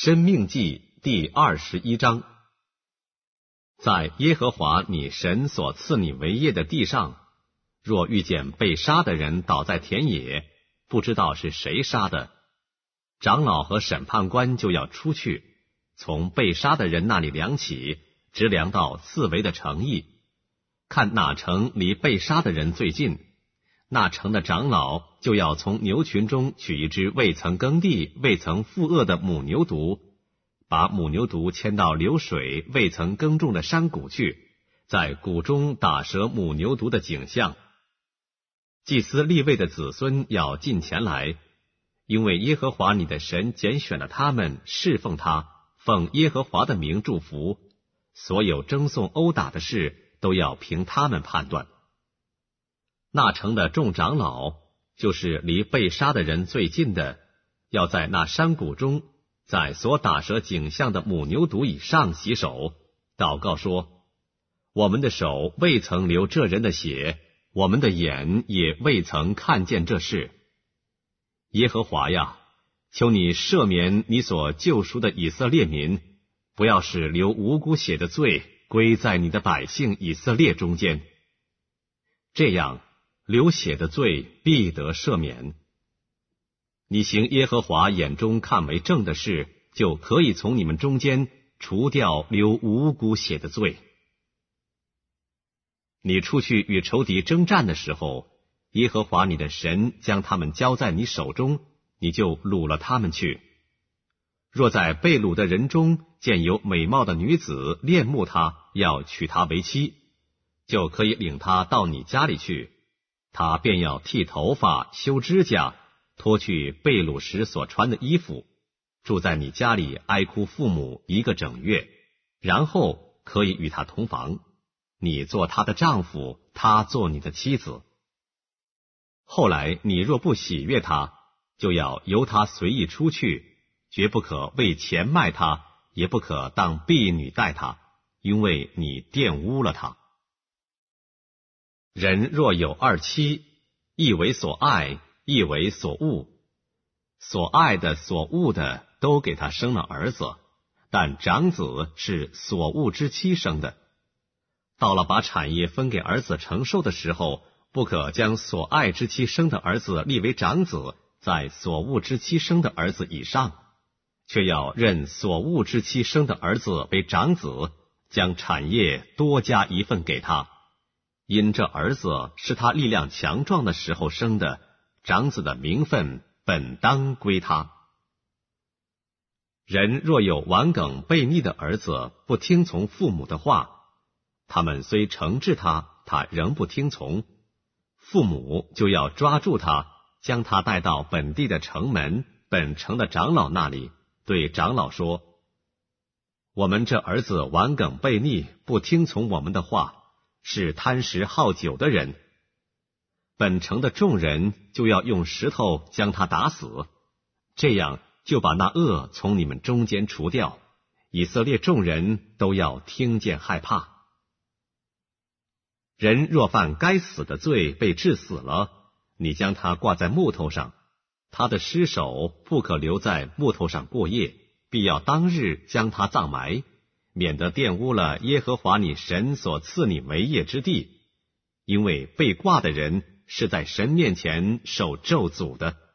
申命记第21章。在耶和华你神所赐你为业的地上，若遇见被杀的人倒在田野，不知道是谁杀的，长老和审判官就要出去，从被杀的人那里量起，直量到四围的城邑，看哪城离被杀的人最近，那城的长老就要从牛群中取一只未曾耕地、未曾负轭的母牛犊，把母牛犊牵到流水未曾耕种的山谷去，在谷中打折母牛犊的颈项。祭司利未的子孙要近前来，因为耶和华你的神拣选了他们，侍奉他，奉耶和华的名祝福，所有争讼殴打的事都要凭他们判断。那城的众长老，就是离被杀的人最近的，要在那山谷中，在所打折颈项的母牛犊以上洗手，祷告说：我们的手未曾流这人的血，我们的眼也未曾看见这事。耶和华呀，求你赦免你所救赎的以色列民，不要使流无辜血的罪归在你的百姓以色列中间。这样，流血的罪必得赦免。你行耶和华眼中看为正的事，就可以从你们中间除掉流无辜血的罪。你出去与仇敌征战的时候，耶和华你的神将他们交在你手中，你就掳了他们去。若在被掳的人中见有美貌的女子恋慕他，要娶她为妻，就可以领她到你家里去，他便要剃头发、修指甲，脱去被掳时所穿的衣服，住在你家里哀哭父母1个整月，然后可以与他同房，你做他的丈夫，他做你的妻子。后来你若不喜悦他，就要由他随意出去，绝不可为钱卖他，也不可当婢女待他，因为你玷污了他。人若有2妻，一为所爱，一为所恶，所爱的所恶的都给他生了儿子，但长子是所恶之妻生的。到了把产业分给儿子承受的时候，不可将所爱之妻生的儿子立为长子，在所恶之妻生的儿子以上，却要认所恶之妻生的儿子为长子，将产业多加一份给他。因这儿子是他力量强壮的时候生的，长子的名分本当归他。人若有顽梗悖逆的儿子，不听从父母的话，他们虽惩治他，他仍不听从，父母就要抓住他，将他带到本地的城门，本城的长老那里，对长老说：我们这儿子顽梗悖逆，不听从我们的话，是贪食好酒的人。本城的众人就要用石头将他打死，这样就把那恶从你们中间除掉，以色列众人都要听见害怕。人若犯该死的罪被治死了，你将他挂在木头上，他的尸首不可留在木头上过夜，必要当日将他葬埋，免得玷污了耶和华你神所赐你为业之地，因为被挂的人是在神面前受咒诅的。